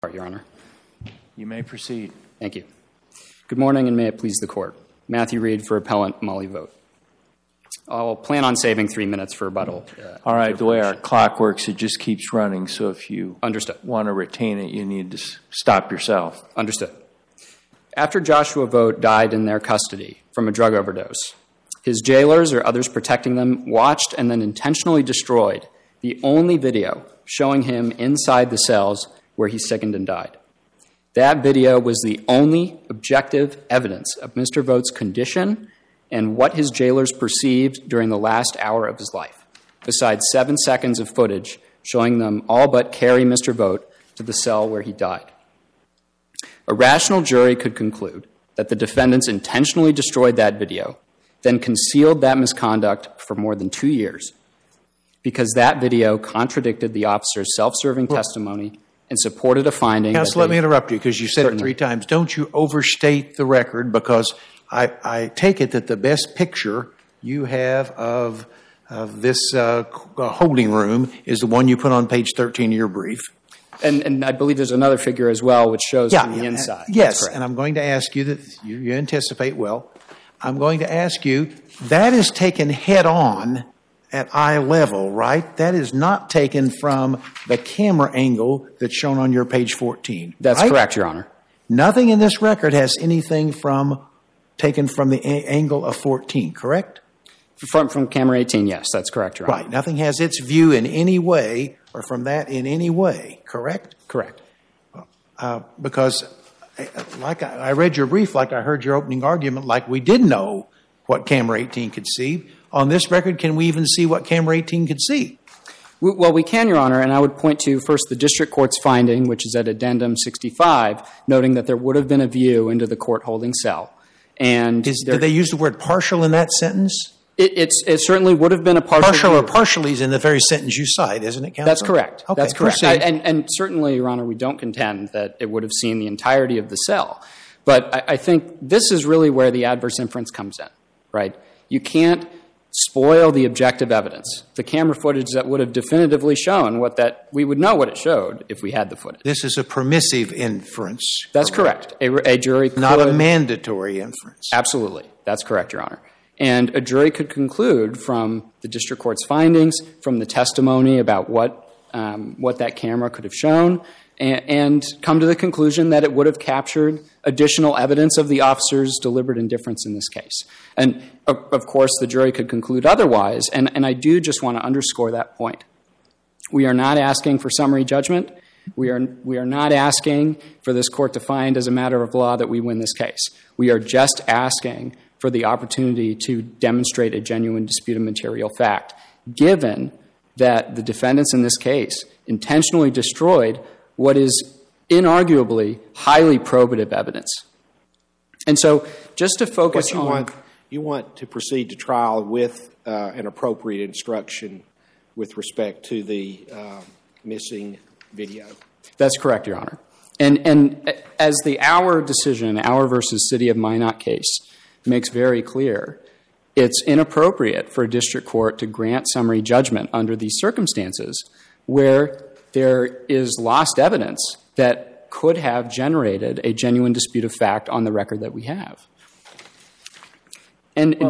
Your Honor. You may proceed. Thank you. Good morning, and may it please the Court. Matthew Reed for Appellant Molly Vogt. I'll plan on saving 3 minutes for rebuttal. All right, the way our clock works, it just keeps running, so if you want to retain it, you need to stop yourself. Understood. After Joshua Vogt died in their custody from a drug overdose, his jailers or others protecting them watched and then intentionally destroyed the only video showing him inside the cells where he sickened and died. That video was the only objective evidence of Mr. Vogt's condition and what his jailers perceived during the last hour of his life, besides 7 seconds of footage showing them all but carry Mr. Vogt to the cell where he died. A rational jury could conclude that the defendants intentionally destroyed that video, then concealed that misconduct for more than 2 years, because that video contradicted the officer's self-serving testimony and supported a finding. Counsel, let me interrupt you because you said it 3 times. Don't you overstate the record, because I take it that the best picture you have of this holding room is the one you put on page 13 of your brief. And I believe there's another figure as well which shows from the inside. Yes, and I'm going to ask you that you anticipate well. I'm going to ask you, that is taken head on at eye level, right? That is not taken from the camera angle that's shown on your page 14. That's correct, Your Honor. Nothing in this record has anything taken from the angle of 14, correct? From camera 18, yes, that's correct, Your Honor. Right. Nothing has its view in any way or from that in any way, correct? Correct. Because like I read your brief, like I heard your opening argument, like we did know what camera 18 could see. On this record, can we even see what camera 18 could see? Well, we can, Your Honor, and I would point to first the district court's finding, which is at addendum 65, noting that there would have been a view into the court holding cell. And did they use the word partial in that sentence? It certainly would have been a partial or partially is in the very sentence you cite, isn't it, Counsel? That's correct. Okay, that's correct. And certainly, Your Honor, we don't contend that it would have seen the entirety of the cell. But I think this is really where the adverse inference comes in, right? You can't spoil the objective evidence, the camera footage that would have definitively shown we would know what it showed if we had the footage. This is a permissive inference. That's correct. A jury could. Not a mandatory inference. Absolutely. That's correct, Your Honor. And a jury could conclude from the district court's findings, from the testimony about what that camera could have shown, and come to the conclusion that it would have captured additional evidence of the officer's deliberate indifference in this case. And, of course, the jury could conclude otherwise, and I do just want to underscore that point. We are not asking for summary judgment. We are not asking for this court to find as a matter of law that we win this case. We are just asking for the opportunity to demonstrate a genuine dispute of material fact, given that the defendants in this case intentionally destroyed what is inarguably highly probative evidence. And so just to focus on... You want to proceed to trial with an appropriate instruction with respect to the missing video. That's correct, Your Honor. And as the Auer decision, Auer versus City of Minot case, makes very clear, it's inappropriate for a district court to grant summary judgment under these circumstances where there is lost evidence that could have generated a genuine dispute of fact on the record that we have. And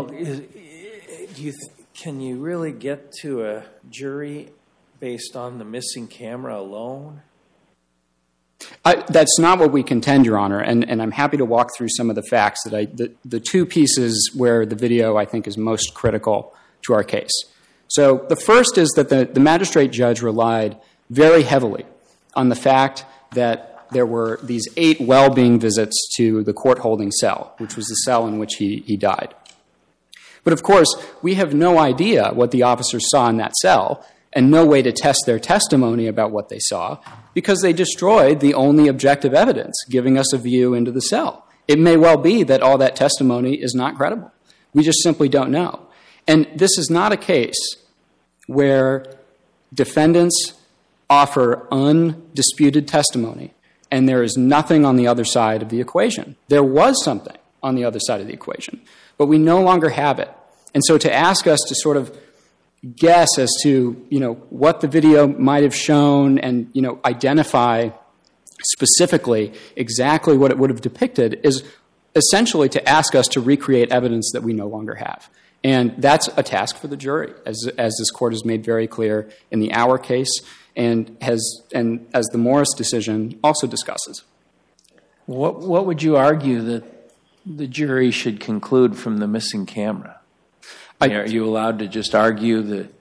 can you really get to a jury based on the missing camera alone? That's not what we contend, Your Honor, and I'm happy to walk through some of the facts the 2 pieces where the video, I think, is most critical to our case. So the first is that the magistrate judge relied very heavily on the fact that there were these 8 well-being visits to the court-holding cell, which was the cell in which he died. But, of course, we have no idea what the officers saw in that cell and no way to test their testimony about what they saw because they destroyed the only objective evidence, giving us a view into the cell. It may well be that all that testimony is not credible. We just simply don't know. And this is not a case where defendants offer undisputed testimony and there is nothing on the other side of the equation. There was something on the other side of the equation, but we no longer have it. And so to ask us to sort of guess as to, what the video might have shown and, identify specifically exactly what it would have depicted is essentially to ask us to recreate evidence that we no longer have. And that's a task for the jury, as this Court has made very clear in the Auer case and as the Morris decision also discusses. What would you argue that the jury should conclude from the missing camera? Are you allowed to just argue that,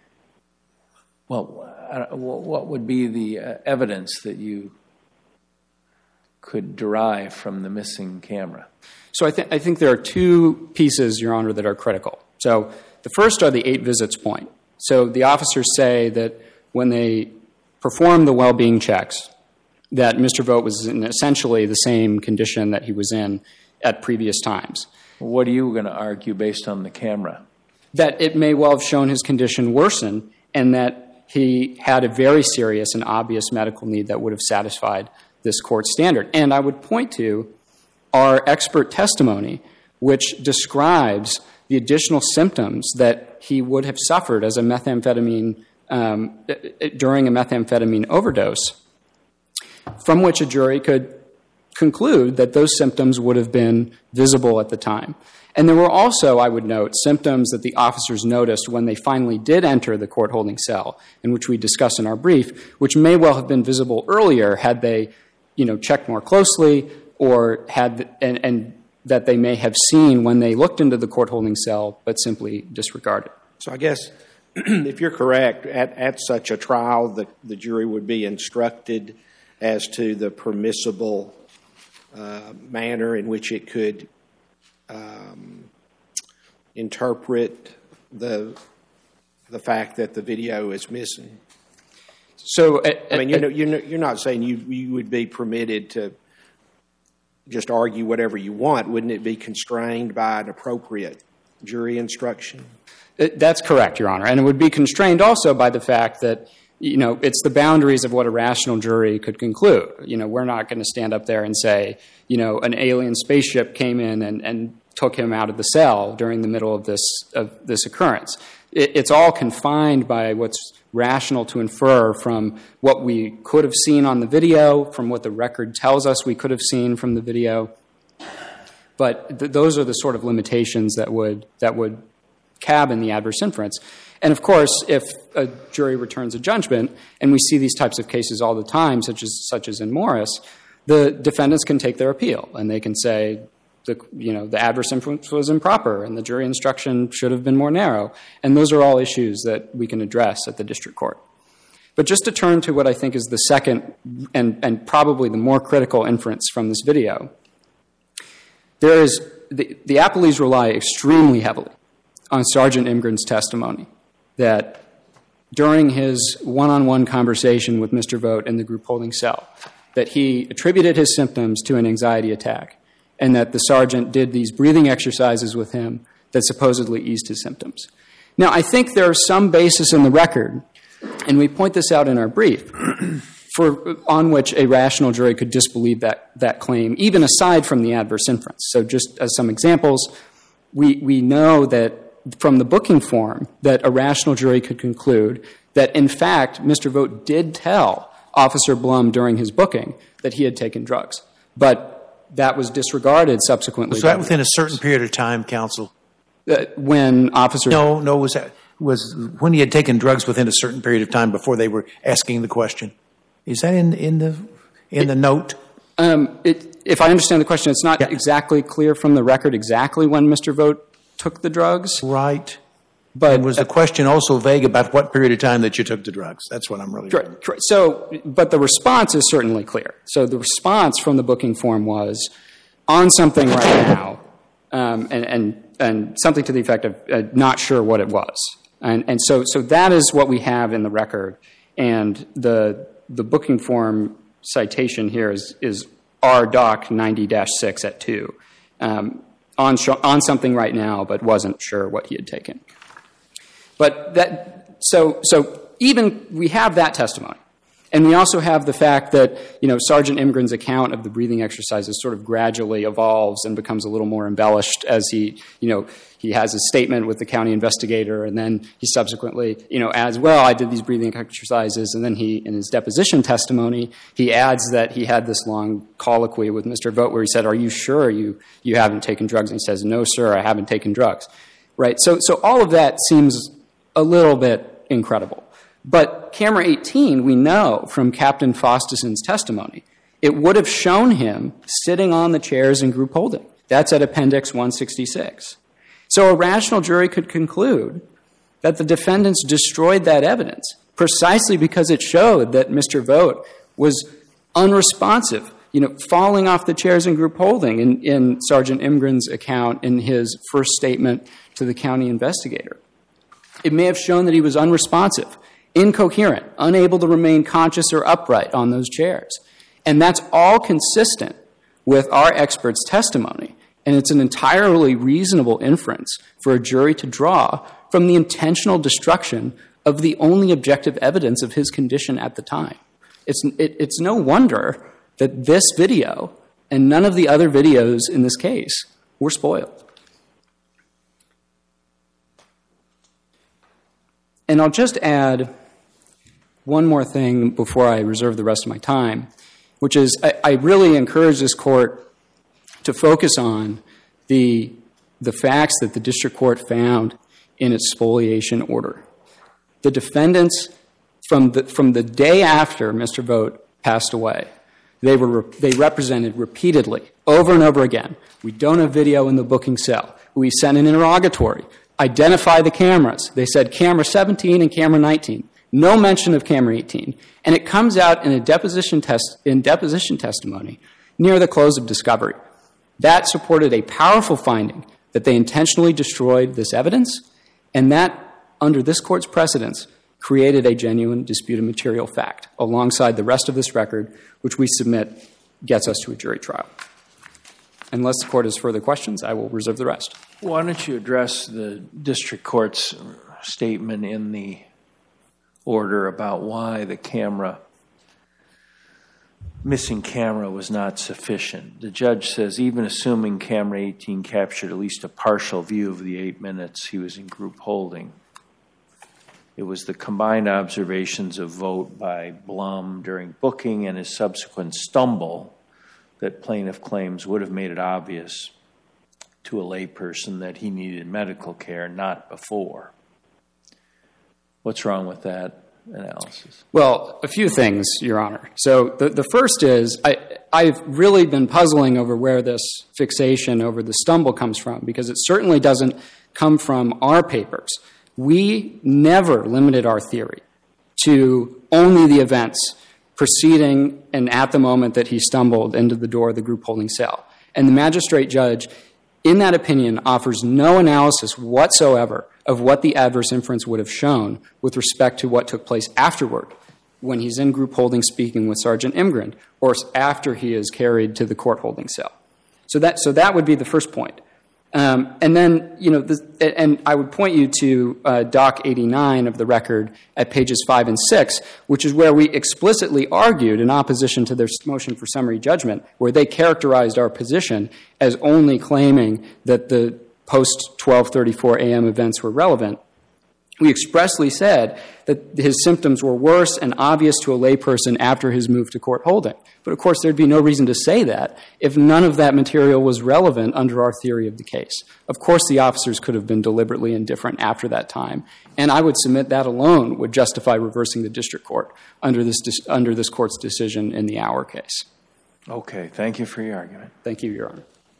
what would be the evidence that you could derive from the missing camera? So I think there are two pieces, Your Honor, that are critical. So the first are the 8 visits point. So the officers say that when they performed the well-being checks, that Mr. Vogt was in essentially the same condition that he was in at previous times. What are you going to argue based on the camera? That it may well have shown his condition worsen and that he had a very serious and obvious medical need that would have satisfied this Court standard. And I would point to our expert testimony, which describes the additional symptoms that he would have suffered as a methamphetamine during a methamphetamine overdose, from which a jury could conclude that those symptoms would have been visible at the time. And there were also, I would note, symptoms that the officers noticed when they finally did enter the court-holding cell, in which we discuss in our brief, which may well have been visible earlier had they, checked more closely, or and that they may have seen when they looked into the court-holding cell, but simply disregarded. So I guess if you're correct, at such a trial, the jury would be instructed as to the permissible manner in which it could interpret the fact that the video is missing. So, you're not saying you would be permitted to just argue whatever you want. Wouldn't it be constrained by an appropriate jury instruction? That's correct, Your Honor. And it would be constrained also by the fact that, it's the boundaries of what a rational jury could conclude. We're not going to stand up there and say, an alien spaceship came in and took him out of the cell during the middle of this occurrence. It's all confined by what's rational to infer from what we could have seen on the video, from what the record tells us we could have seen from the video. But those are the sort of limitations that would cabin the adverse inference. And of course, if a jury returns a judgment, and we see these types of cases all the time, such as in Morris, the defendants can take their appeal, and they can say, the adverse inference was improper, and the jury instruction should have been more narrow. And those are all issues that we can address at the district court. But just to turn to what I think is the second and probably the more critical inference from this video, there is the appellees rely extremely heavily on Sergeant Imgren's testimony that during his one-on-one conversation with Mr. Vogt in the group holding cell, that he attributed his symptoms to an anxiety attack, and that the sergeant did these breathing exercises with him that supposedly eased his symptoms. Now, I think there is some basis in the record, and we point this out in our brief, on which a rational jury could disbelieve that claim, even aside from the adverse inference. So just as some examples, we know that from the booking form that a rational jury could conclude that, in fact, Mr. Vogt did tell Officer Blum during his booking that he had taken drugs. But that was disregarded subsequently. Was that within a certain period of time, counsel? When officers... No, was when he had taken drugs within a certain period of time before they were asking the question. Is that in the note? If I understand the question, it's not exactly clear from the record exactly when Mr. Vogt took the drugs. Right. But was the question also vague about what period of time that you took the drugs? That's what I'm really... Correct. So, but the response is certainly clear. So the response from the booking form was, on something right now, and something to the effect of not sure what it was. And so that is what we have in the record. And the booking form citation here is RDoc 90-6 at 2. On something right now, but wasn't sure what he had taken. But so even we have that testimony. And we also have the fact that, Sergeant Imgren's account of the breathing exercises sort of gradually evolves and becomes a little more embellished as he has a statement with the county investigator, and then he subsequently, adds, well, I did these breathing exercises, and then in his deposition testimony, he adds that he had this long colloquy with Mr. Vogt where he said, are you sure you haven't taken drugs? And he says, no, sir, I haven't taken drugs. Right? So all of that seems a little bit incredible. But camera 18, we know from Captain Fostison's testimony, it would have shown him sitting on the chairs in group holding. That's at Appendix 166. So a rational jury could conclude that the defendants destroyed that evidence precisely because it showed that Mr. Vogt was unresponsive, falling off the chairs in group holding in Sergeant Imgren's account in his first statement to the county investigator. It may have shown that he was unresponsive, incoherent, unable to remain conscious or upright on those chairs. And that's all consistent with our expert's testimony. And it's an entirely reasonable inference for a jury to draw from the intentional destruction of the only objective evidence of his condition at the time. It's no wonder that this video and none of the other videos in this case were spoiled. And I'll just add one more thing before I reserve the rest of my time, which is I really encourage this court to focus on the facts that the district court found in its spoliation order. The defendants, from the day after Mr. Vogt passed away, they represented repeatedly, over and over again, we don't have video in the booking cell. We sent an interrogatory. Identify the cameras. They said camera 17 and camera 19. No mention of camera 18. And it comes out in deposition testimony near the close of discovery. That supported a powerful finding that they intentionally destroyed this evidence, and that, under this court's precedence, created a genuine disputed material fact alongside the rest of this record, which we submit gets us to a jury trial. Unless the court has further questions, I will reserve the rest. Why don't you address the district court's statement in the order about why the missing camera was not sufficient. The judge says, even assuming camera 18 captured at least a partial view of the 8 minutes he was in group holding, it was the combined observations of Vogt by Blum during booking and his subsequent stumble that plaintiff claims would have made it obvious to a layperson that he needed medical care, not before. What's wrong with that analysis? Well, a few things, Your Honor. So the first is I've really been puzzling over where this fixation over the stumble comes from, because it certainly doesn't come from our papers. We never limited our theory to only the events preceding and at the moment that he stumbled into the door of the group holding cell. And the magistrate judge, in that opinion, offers no analysis whatsoever of what the adverse inference would have shown with respect to what took place afterward when he's in group holding speaking with Sergeant Imgren, or after he is carried to the court holding cell. So that would be the first point. And then, and I would point you to Doc 89 of the record at pages 5 and 6, which is where we explicitly argued in opposition to their motion for summary judgment, where they characterized our position as only claiming that the post-12:34 a.m. events were relevant. We expressly said that his symptoms were worse and obvious to a layperson after his move to court holding. But, of course, there'd be no reason to say that if none of that material was relevant under our theory of the case. Of course, the officers could have been deliberately indifferent after that time, and I would submit that alone would justify reversing the district court under this court's decision in the Auer case. Okay. Thank you for your argument. Thank you, Your Honor.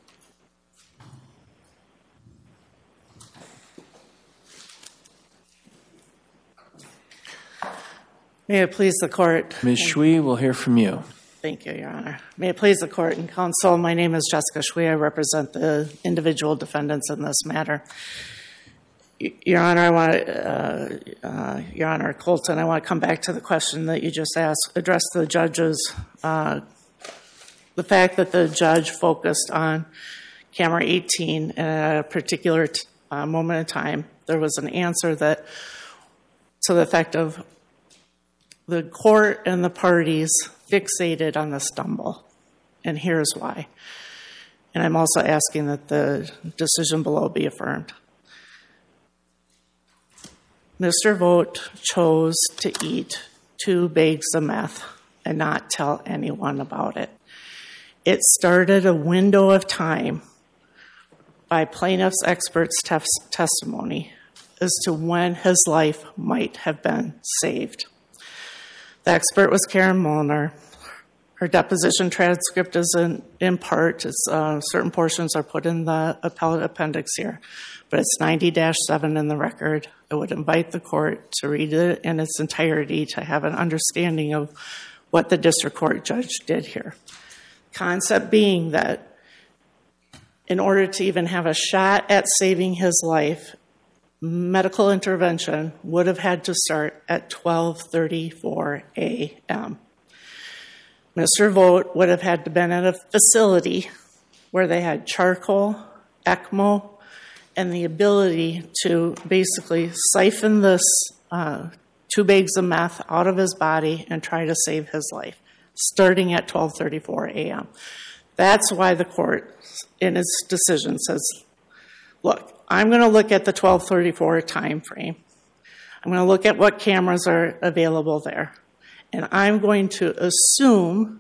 May it please the court. Ms. Shui, we'll hear from you. Thank you, Your Honor. May it please the court and counsel, my name is Jessica Shui. I represent the individual defendants in this matter. Your Honor, Your Honor Colton, I want to come back to the question that you just asked, address the judge's, the fact that the judge focused on camera 18 at a particular moment in time. There was an answer that, to the effect of, the court and the parties fixated on the stumble, and here's why. And I'm also asking that the decision below be affirmed. Mr. Vogt chose to eat 2 bags of meth and not tell anyone about it. It started a window of time by plaintiff's expert's testimony as to when his life might have been saved. The expert was Karen Molnar. Her deposition transcript is in part. Certain portions are put in the appellate appendix here, but it's 90-7 in the record. I would invite the court to read it in its entirety to have an understanding of what the district court judge did here. Concept being that in order to even have a shot at saving his life, medical intervention would have had to start at 12:34 a.m. Mr. Vogt would have had to been at a facility where they had charcoal, ECMO, and the ability to basically siphon this 2 bags of meth out of his body and try to save his life, starting at 12:34 a.m. That's why the court, in its decision, says, look, I'm going to look at the 12:34 time frame. I'm going to look at what cameras are available there. And I'm going to assume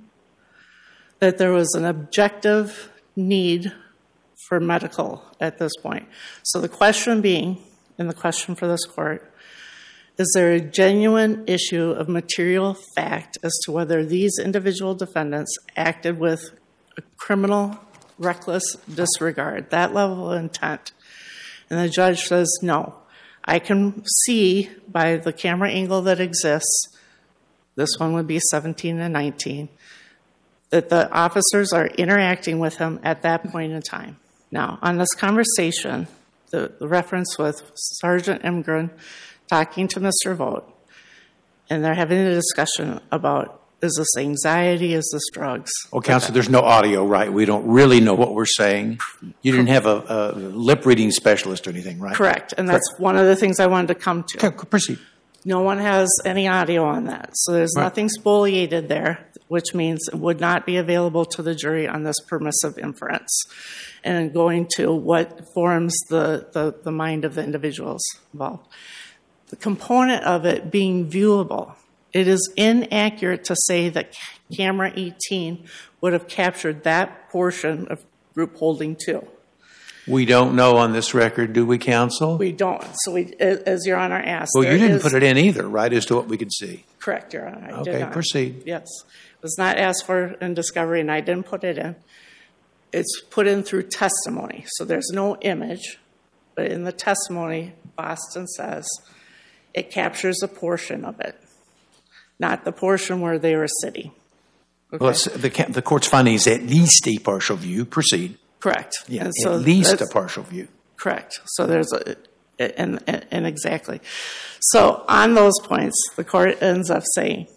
that there was an objective need for medical at this point. So the question being, and the question for this court, is there a genuine issue of material fact as to whether these individual defendants acted with a criminal, reckless disregard, that level of intent? And the judge says, no. I can see by the camera angle that exists, this one would be 17 and 19, that the officers are interacting with him at that point in time. Now, on this conversation, the reference with Sergeant Imgren talking to Mr. Vogt, and they're having a discussion about, is this anxiety, is this drugs? Well, Counsel, there's no audio, right? We don't really know what we're saying. You didn't have a lip-reading specialist or anything, right? Correct, and that's one of the things I wanted to come to. Okay, proceed. No one has any audio on that, so there's nothing spoliated there, which means it would not be available to the jury on this permissive inference, and going to what forms the mind of the individuals involved. The component of it being viewable, it is inaccurate to say that camera 18 would have captured that portion of group holding 2. We don't know on this record, do we, Counsel? We don't. So we, as Your Honor asked. Well, you didn't put it in either, right, as to what we could see? Correct, Your Honor. I did Okay, not. proceed. Yes. It was not asked for in discovery, and I didn't put it in. It's put in through testimony. So there's no image, but in the testimony, Boston says it captures a portion of it, not the portion where they were sitting. Okay? Well, the court's finding is at least a partial view. Proceed. Correct. Yeah, And so at least a partial view. Correct. So there's and exactly. So on those points, the court ends up saying,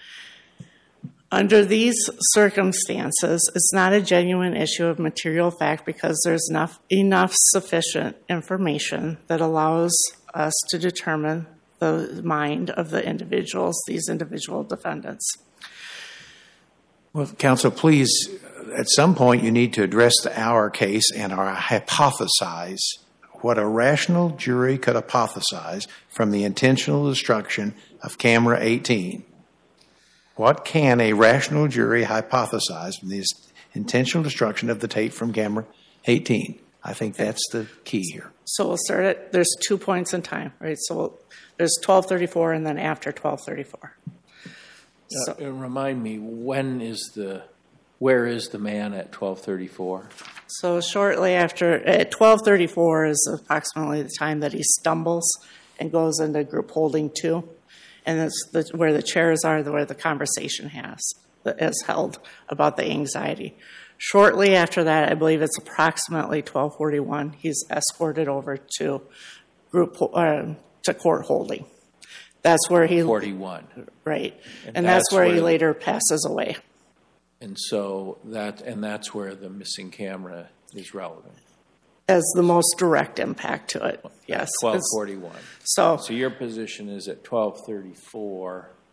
under these circumstances, it's not a genuine issue of material fact because there's enough sufficient information that allows us to determine the mind of the individuals, these individual defendants. Well, Counsel, please, at some point you need to address our case and our hypothesize what a rational jury could hypothesize from the intentional destruction of camera 18. What can a rational jury hypothesize from the intentional destruction of the tape from camera 18? I think that's the key here. So we'll start at, there's 2 points in time, right? So there's 12:34 and then after 12:34. So, Remind me, where is the man at 12:34? So shortly after, at 12:34 is approximately the time that he stumbles and goes into group holding 2. And that's where the chairs are, where the conversation is held about the anxiety. Shortly after that, I believe it's approximately 12:41, he's escorted over to to court holding. That's where he 41. Right, and that's where he later passes away. And so that's where the missing camera is relevant. As the most direct impact to it, yes. 12:41. So your position is at 12:34.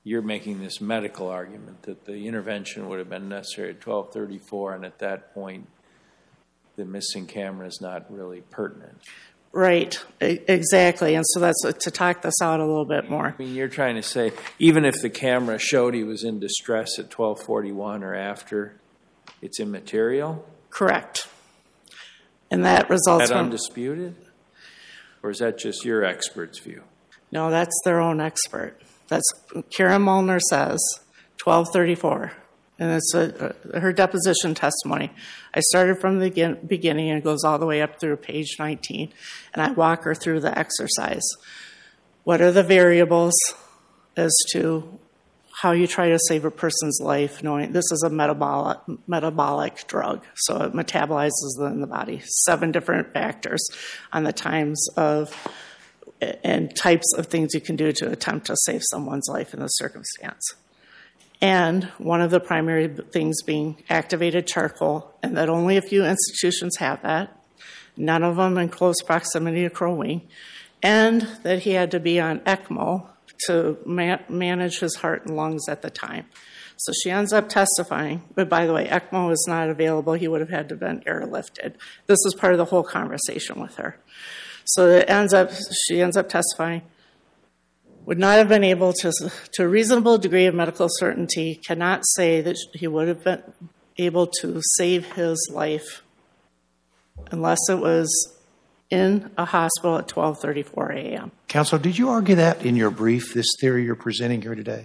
you're making this medical argument that the intervention would have been necessary at 12:34, and at that point, the missing camera is not really pertinent. Right, exactly. And so that's to talk this out a little bit more. I mean, you're trying to say, even if the camera showed he was in distress at 12:41 or after, it's immaterial? Correct. And that results Is that from... undisputed? Or is that just your expert's view? No, that's their own expert. That's Karen Molnar says, 12:34. And it's her deposition testimony. I started from the beginning, and it goes all the way up through page 19, and I walk her through the exercise. What are the variables as to how you try to save a person's life, knowing this is a metabolic drug, so it metabolizes in the body. 7 different factors on the times of and types of things you can do to attempt to save someone's life in this circumstance. And one of the primary things being activated charcoal, and that only a few institutions have that, none of them in close proximity to Crow Wing, and that he had to be on ECMO to manage his heart and lungs at the time. So she ends up testifying, but by the way, ECMO was not available. He would have had to have been airlifted. This is part of the whole conversation with her. So she ends up testifying, would not have been able to a reasonable degree of medical certainty, cannot say that he would have been able to save his life unless it was in a hospital at 12:34 a.m. Counsel, did you argue that in your brief, this theory you're presenting here today?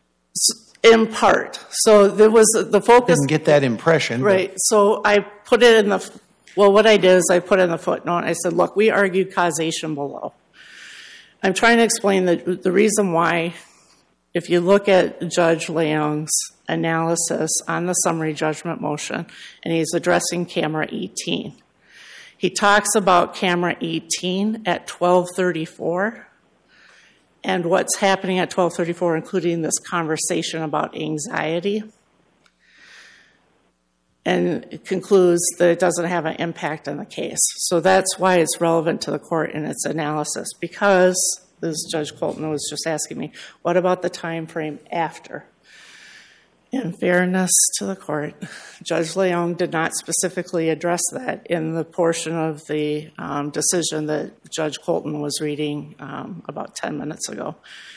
In part. So there was the focus. Didn't get that impression. Right. So I put it in what I did is I put in the footnote. I said, look, we argued causation below. I'm trying to explain the reason why, if you look at Judge Leung's analysis on the summary judgment motion, and he's addressing camera 18, he talks about camera 18 at 12:34 and what's happening at 12:34, including this conversation about anxiety, and it concludes that it doesn't have an impact on the case. So that's why it's relevant to the court in its analysis, because, as Judge Colton was just asking me, what about the time frame after? In fairness to the court, Judge Leung did not specifically address that in the portion of the decision that Judge Colton was reading about 10 minutes ago.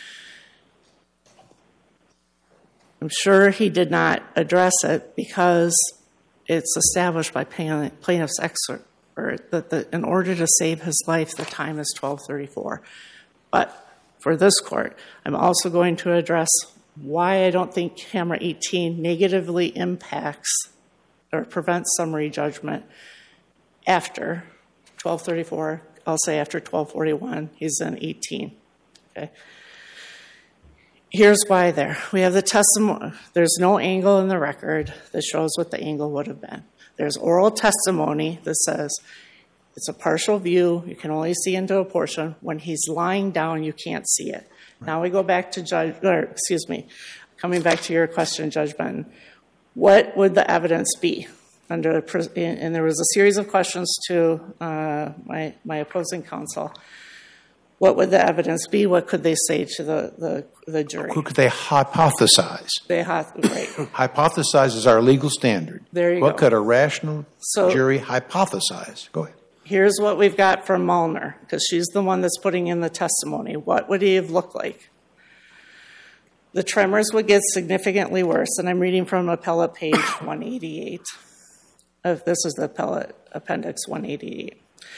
I'm sure he did not address it because it's established by plaintiff's expert that in order to save his life, the time is 12:34. But for this court, I'm also going to address why I don't think camera 18 negatively impacts or prevents summary judgment after 12:34. I'll say after 12:41, he's in 18. Okay. Here's why there. We have the testimony. There's no angle in the record that shows what the angle would have been. There's oral testimony that says it's a partial view. You can only see into a portion. When he's lying down, you can't see it. Now we go back to coming back to your question, Judge Benton. What would the evidence be? And there was a series of questions to my opposing counsel. What would the evidence be? What could they say to the jury? What could they hypothesize? Right. Hypothesize is our legal standard. There you What go. could a rational jury hypothesize? Go ahead. Here's what we've got from Molnar, because she's the one that's putting in the testimony. What would he have looked like? The tremors would get significantly worse, and I'm reading from appellate page 188. This is the appellate appendix 188.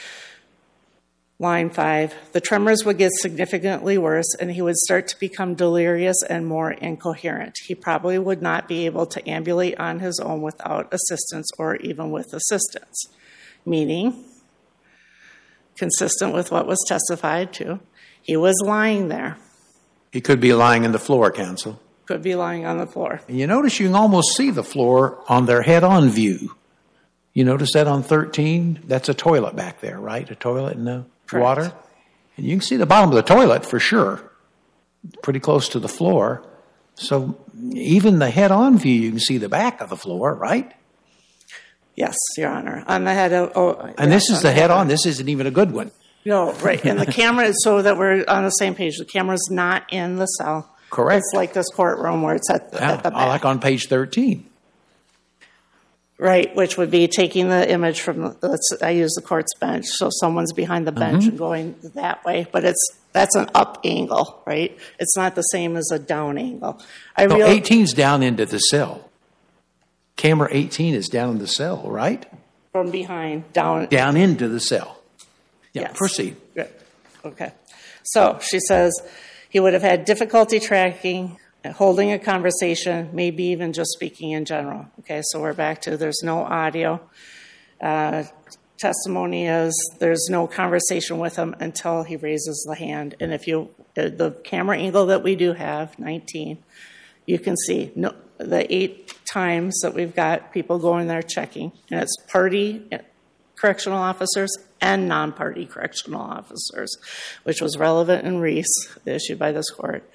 Line 5, the tremors would get significantly worse, and he would start to become delirious and more incoherent. He probably would not be able to ambulate on his own without assistance or even with assistance, meaning, consistent with what was testified to, he was lying there. He could be lying on the floor, counsel. Could be lying on the floor. And you notice you can almost see the floor on their head-on view. You notice that on 13? That's a toilet back there, right? A toilet in the water? And you can see the bottom of the toilet for sure. Pretty close to the floor. So even the head-on view, you can see the back of the floor, right? Yes, Your Honor. On the head. And this is the head-on. This isn't even a good one. No, right. And the camera, so that we're on the same page, the camera's not in the cell. Correct. It's like this courtroom where it's at the back. Like on page 13. Right, which would be taking the image from, I use the court's bench, so someone's behind the bench and going that way, but that's an up angle, right? It's not the same as a down angle. 18's down into the cell. Camera 18 is down in the cell, right? From behind, down. Down into the cell. Yeah, Yes. proceed. Good. Okay. So she says he would have had difficulty tracking, holding a conversation, maybe even just speaking in general. Okay, so we're back to there's no audio. Testimony is there's no conversation with him until he raises the hand. And if the camera angle that we do have, 19, you can see the 8 times that we've got people going there checking, and it's party correctional officers and non-party correctional officers, which was relevant in Reese, issued by this court.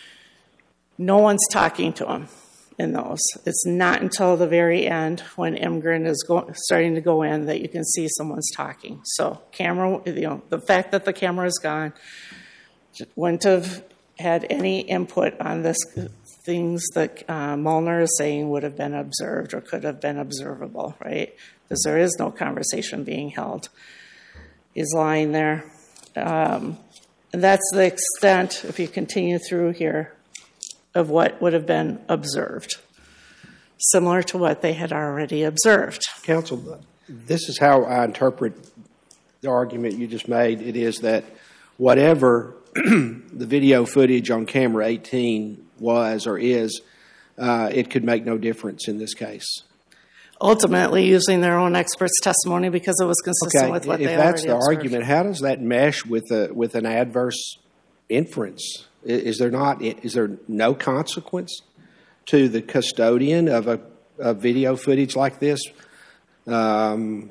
No one's talking to him in those. It's not until the very end when Imgren is starting to go in that you can see someone's talking. So the fact that the camera is gone wouldn't have had any input on this things that Molnar is saying would have been observed or could have been observable, right? Because there is no conversation being held. He's lying there. And that's the extent, if you continue through here, of what would have been observed, similar to what they had already observed. Counsel, this is how I interpret the argument you just made. It is that whatever the video footage on camera 18 was or is, it could make no difference in this case. Ultimately, using their own expert's testimony because it was consistent with what they already observed. If that's the argument, how does that mesh with an adverse inference? Is there no consequence to the custodian of a video footage like this failing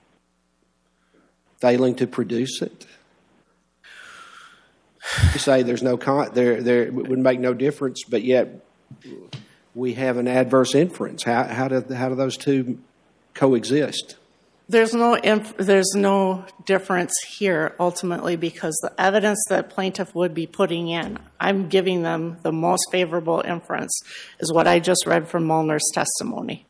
to produce it? You say there's no it would make no difference, but yet we have an adverse inference. How do those two coexist? There's no difference here ultimately because the evidence that plaintiff would be putting in, I'm giving them the most favorable inference, is what I just read from Molnar's testimony.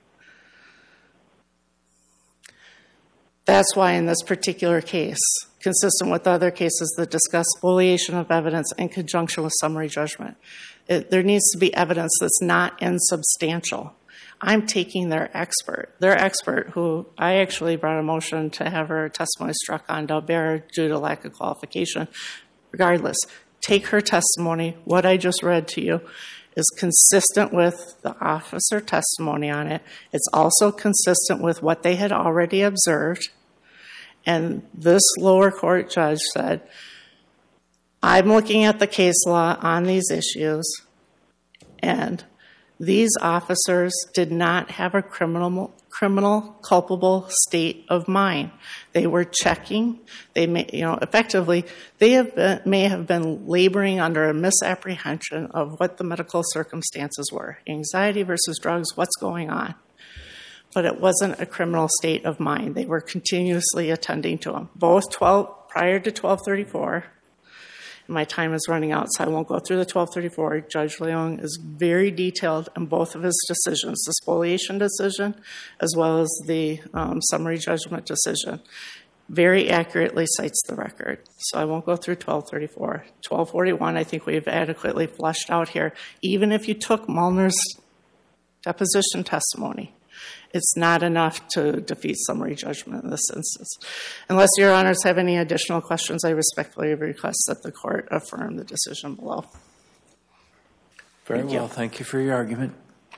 That's why in this particular case, consistent with other cases that discuss spoliation of evidence in conjunction with summary judgment, there needs to be evidence that's not insubstantial. I'm taking their expert who I actually brought a motion to have her testimony struck on Dalbert due to lack of qualification. Regardless, take her testimony. What I just read to you is consistent with the officer testimony on it. It's also consistent with what they had already observed. And this lower court judge said, I'm looking at the case law on these issues, and these officers did not have a criminal culpable state of mind. They were checking. They effectively may have been laboring under a misapprehension of what the medical circumstances were. Anxiety versus drugs, what's going on? But it wasn't a criminal state of mind. They were continuously attending to them. Both prior to 1234. My time is running out, so I won't go through the 1234. Judge Leung is very detailed in both of his decisions, the spoliation decision as well as the summary judgment decision. Very accurately cites the record. So I won't go through 1234. 1241, I think we've adequately fleshed out here. Even if you took Molnar's deposition testimony, it's not enough to defeat summary judgment in this instance. Unless your honors have any additional questions, I respectfully request that the court affirm the decision below. Very well. Thank you for your argument.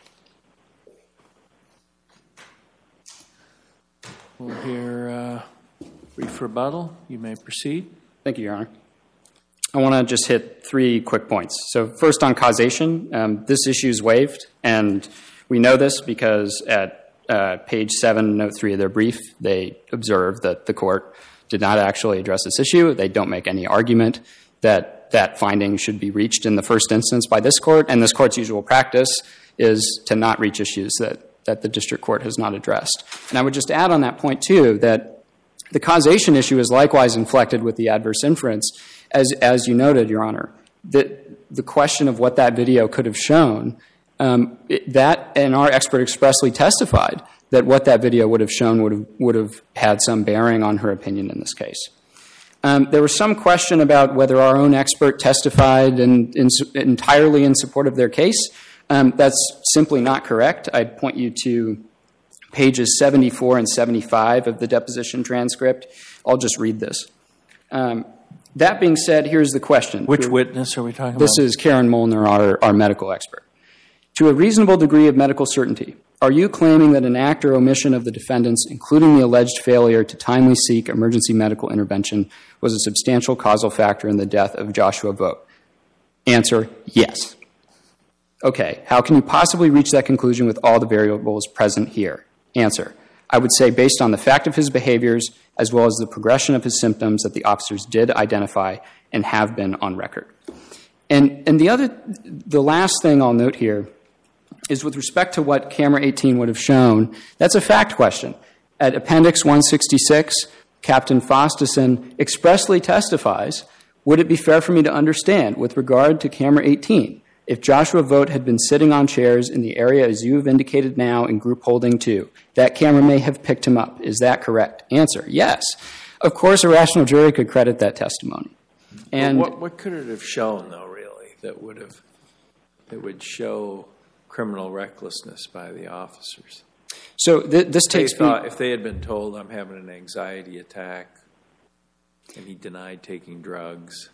We'll hear a brief rebuttal. You may proceed. Thank you, Your Honor. I want to just hit 3 quick points. So first on causation, this issue is waived, and we know this because at page 7, note 3 of their brief, they observe that the court did not actually address this issue. They don't make any argument that that finding should be reached in the first instance by this court, and this court's usual practice is to not reach issues that the district court has not addressed. And I would just add on that point, too, that the causation issue is likewise inflected with the adverse inference. As you noted, Your Honor, that the question of what that video could have shown, that and our expert expressly testified that what that video would have shown would have had some bearing on her opinion in this case. There was some question about whether our own expert testified entirely in support of their case. That's simply not correct. I'd point you to pages 74 and 75 of the deposition transcript. I'll just read this. That being said, here's the question. Which witness are we talking about? This is Karen Molnar, our medical expert. To a reasonable degree of medical certainty, are you claiming that an act or omission of the defendants, including the alleged failure to timely seek emergency medical intervention, was a substantial causal factor in the death of Joshua Vogt? Answer, yes. Okay, how can you possibly reach that conclusion with all the variables present here? Answer, I would say based on the fact of his behaviors as well as the progression of his symptoms that the officers did identify and have been on record. And the last thing I'll note here is with respect to what camera 18 would have shown, that's a fact question. At Appendix 166, Captain Fosterson expressly testifies, would it be fair for me to understand, with regard to camera 18, if Joshua Vogt had been sitting on chairs in the area as you have indicated now in group holding 2, that camera may have picked him up. Is that correct? Answer, yes. Of course, a rational jury could credit that testimony. And what could it have shown, though, really, that would show criminal recklessness by the officers? So this takes me... If they had been told, I'm having an anxiety attack, and he denied taking drugs.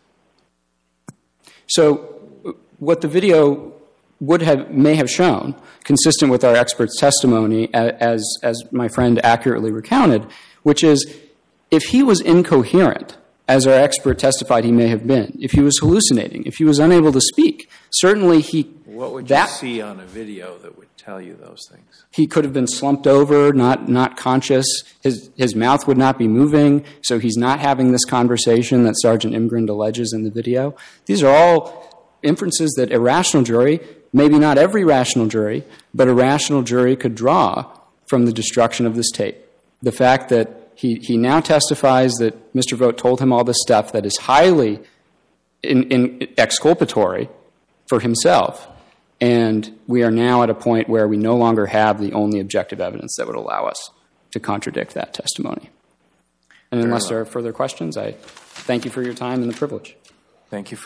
So what the video may have shown, consistent with our expert's testimony, as my friend accurately recounted, which is if he was incoherent, as our expert testified he may have been, if he was hallucinating, if he was unable to speak, certainly What would you see on a video that would tell you those things? He could have been slumped over, not conscious. His mouth would not be moving, so he's not having this conversation that Sergeant Imgrind alleges in the video. These are all inferences that a rational jury, maybe not every rational jury, but a rational jury could draw from the destruction of this tape. The fact that he now testifies that Mr. Vogt told him all this stuff that is highly exculpatory for himself, and we are now at a point where we no longer have the only objective evidence that would allow us to contradict that testimony. And unless there are further questions, I thank you for your time and the privilege. Thank you.